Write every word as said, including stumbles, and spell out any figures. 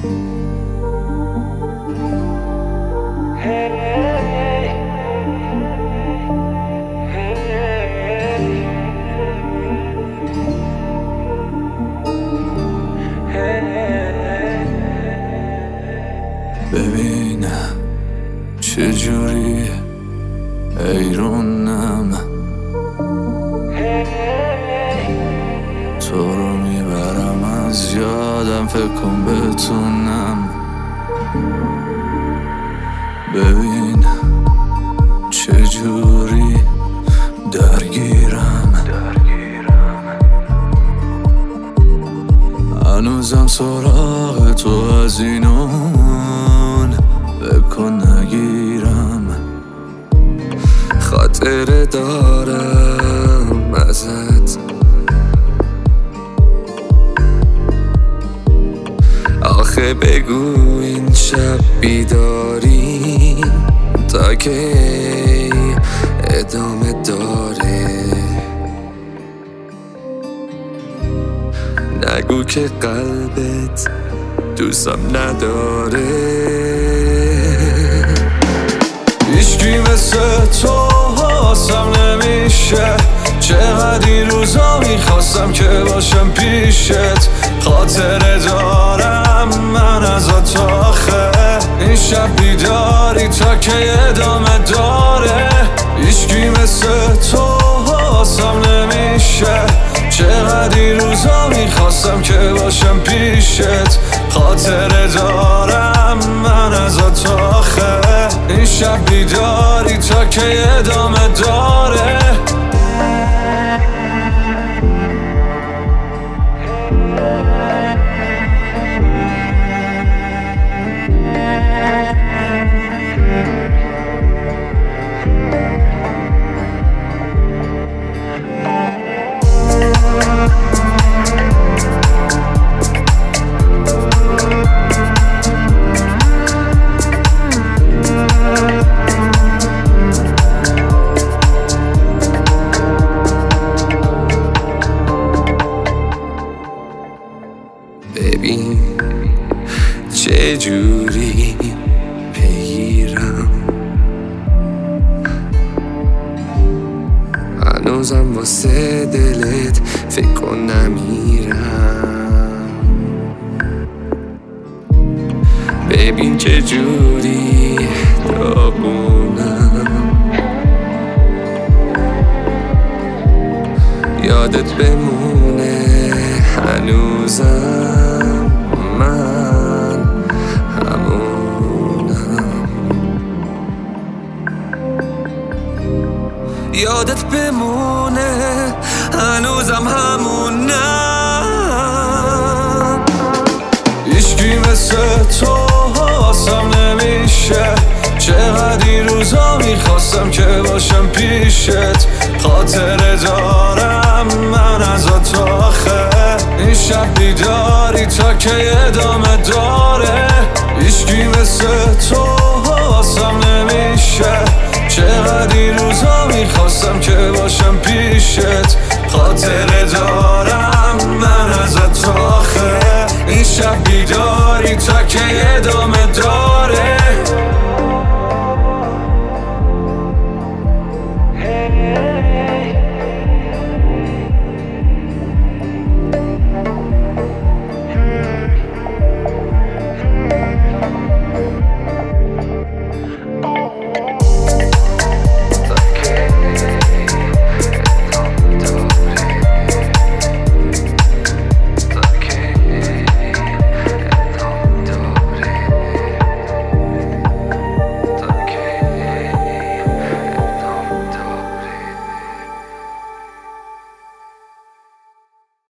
ببینم چجوری ایرونم تو رو میبرم از یادم، فکر کن بتونم. ببین چجوری درگیرم هنوزم سراغ تو از اینون، بکن نگیرم. خاطره دارم ازت، آخه بگو این شب بیداری تا که ادامه داره. نگو که قلبت دوستم نداره. هیچکی مثل تو حاسم نمیشه، چقدر این روزا میخواستم که باشم پیشت. خاطره دارم من ازت آخه، این شب بیداری تا که ادامه داره. هیچکی مثل تو حاسم نمیشه، چقدر این روزا میخواستم که باشم پیشت. خاطره دارم من ازت آخه، این شب بیداری تا که ادامه داره. ببین چجوری بگیرم، هنوزم واسه دلت فکر کن نمیرم. ببین چجوری داغونم، یادت بمونه هنوزم من همونم. یادت بمونه هنوزم همونم. هیچکی مثل تو حاسم نمیشه، چقدر این روزا میخواستم که باشم پیشت. خاطره دارم من ازت آخه، این شب بیداری تا که ادامه داره. هیچکی مثل تو حاسم نمیشه، چقدر این روزا میخواستم که باشم پیشت. خاطره دارم من ازت آخه، این شب بیداری تا که